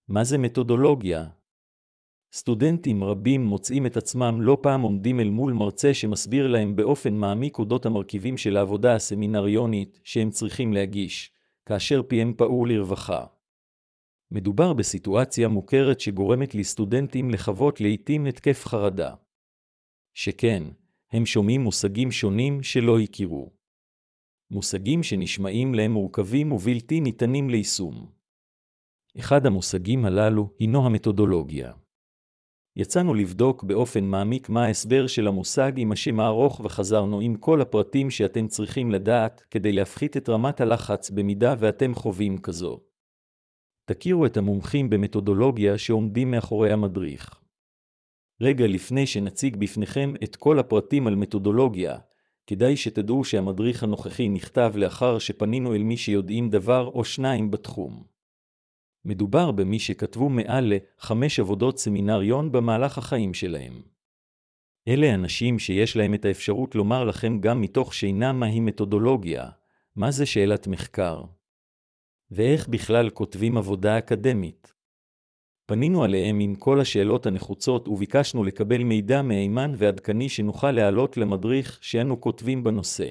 מה זה מתודולוגיה? סטודנטים רבים מוצאים את עצמם לא פעם עומדים אל מול מרצה שמסביר להם באופן מעמיק אודות המרכיבים של העבודה הסמינריונית שהם צריכים להגיש, כאשר פיהם פעור לרווחה. מדובר בסיטואציה מוכרת שגורמת לסטודנטים לחוות לעתים התקף חרדה. שכן, הם שומעים מושגים שונים שלא הכירו. מושגים שנשמעים להם מורכבים ובלתי ניתנים ליישום. אחד המושגים הללו הינו המתודולוגיה. יצאנו לבדוק באופן מעמיק מה ההסבר של המושג עם השם הארוך וחזרנו עם כל הפרטים שאתם צריכים לדעת כדי להפחית את רמת הלחץ במידה ואתם חווים כזו. תכירו את המומחים במתודולוגיה שעומדים מאחורי המדריך. רגע לפני שנציג בפניכם את כל הפרטים על מתודולוגיה, כדאי שתדעו שהמדריך הנוכחי נכתב לאחר שפנינו אל מי שיודעים דבר או שניים בתחום. מדובר במי שכתבו מעל ל5 עבודות סמינריון במהלך החיים שלהם. אלה אנשים שיש להם את האפשרות לומר לכם גם מתוך שינה מהי מתודולוגיה, מה זה שאלת מחקר, ואיך בכלל כותבים עבודה אקדמית. פנינו עליהם עם כל השאלות הנחוצות וביקשנו לקבל מידע מהימן ועדכני שנוכל להעלות למדריך שאנו כותבים בנושא.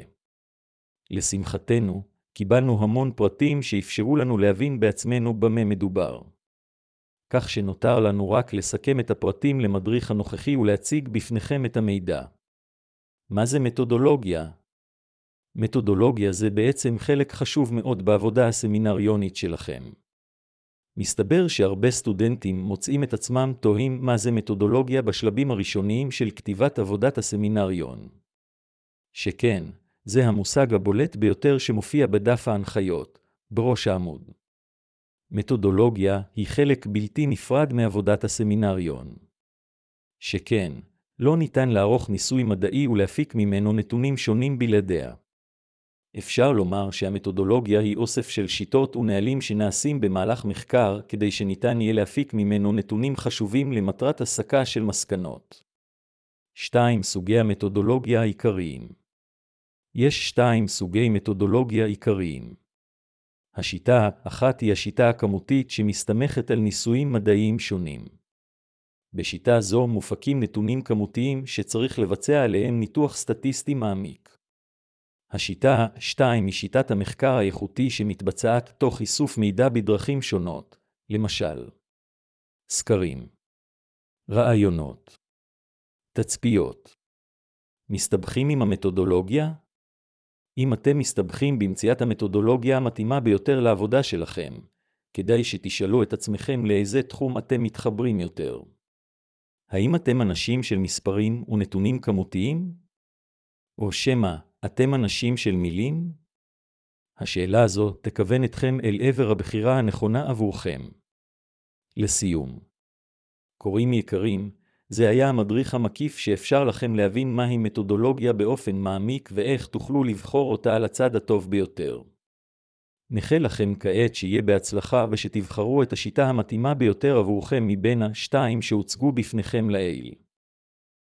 לשמחתנו, קיבלנו המון פרטים שאפשרו לנו להבין בעצמנו במה מדובר. כך שנותר לנו רק לסכם את הפרטים למדריך הנוכחי ולהציג בפניכם את המידע. מה זה מתודולוגיה? מתודולוגיה זה בעצם חלק חשוב מאוד בעבודה הסמינריונית שלכם. מסתבר שהרבה סטודנטים מוצאים את עצמם תוהים מה זה מתודולוגיה בשלבים הראשוניים של כתיבת עבודת הסמינריון. שכן, זה המושג הבולט ביותר שמופיע בדף ההנחיות, בראש העמוד. מתודולוגיה היא חלק בלתי נפרד מעבודת הסמינריון. שכן, לא ניתן לערוך ניסוי מדעי ולהפיק ממנו נתונים שונים בלעדיה. אפשר לומר שהמתודולוגיה היא אוסף של שיטות ונהלים שנעשים במהלך מחקר כדי שניתן יהיה להפיק ממנו נתונים חשובים למטרת הסקה של מסקנות. 2 סוגי המתודולוגיה העיקריים. יש 2 סוגי מתודולוגיה עיקריים. השיטה האחת היא השיטה הכמותית שמסתמכת על ניסויים מדעיים שונים. בשיטה זו מופקים נתונים כמותיים שצריך לבצע עליהם ניתוח סטטיסטי מעמיק. השיטה 2 היא שיטת המחקר האיכותי שמתבצעת תוך איסוף מידע בדרכים שונות, למשל סקרים, רעיונות, תצפיות. מסתבכים עם המתודולוגיה? אם אתם מסתבכים במציאת המתודולוגיה המתאימה ביותר לעבודה שלכם, כדאי שתשאלו את עצמכם לאיזה תחום אתם מתחברים יותר. האם אתם אנשים של מספרים ונתונים כמותיים? או שמא, אתם אנשים של מילים? השאלה הזו תכוון אתכם אל עבר הבחירה הנכונה עבורכם. לסיום. קוראים יקרים, זה היה המדריך המקיף שאפשר לכם להבין מהי מתודולוגיה באופן מעמיק ואיך תוכלו לבחור אותה על הצד הטוב ביותר. נאחל לכם כעת שיהיה בהצלחה ושתבחרו את השיטה המתאימה ביותר עבורכם מבין השתיים שהוצגו בפניכם לעיל.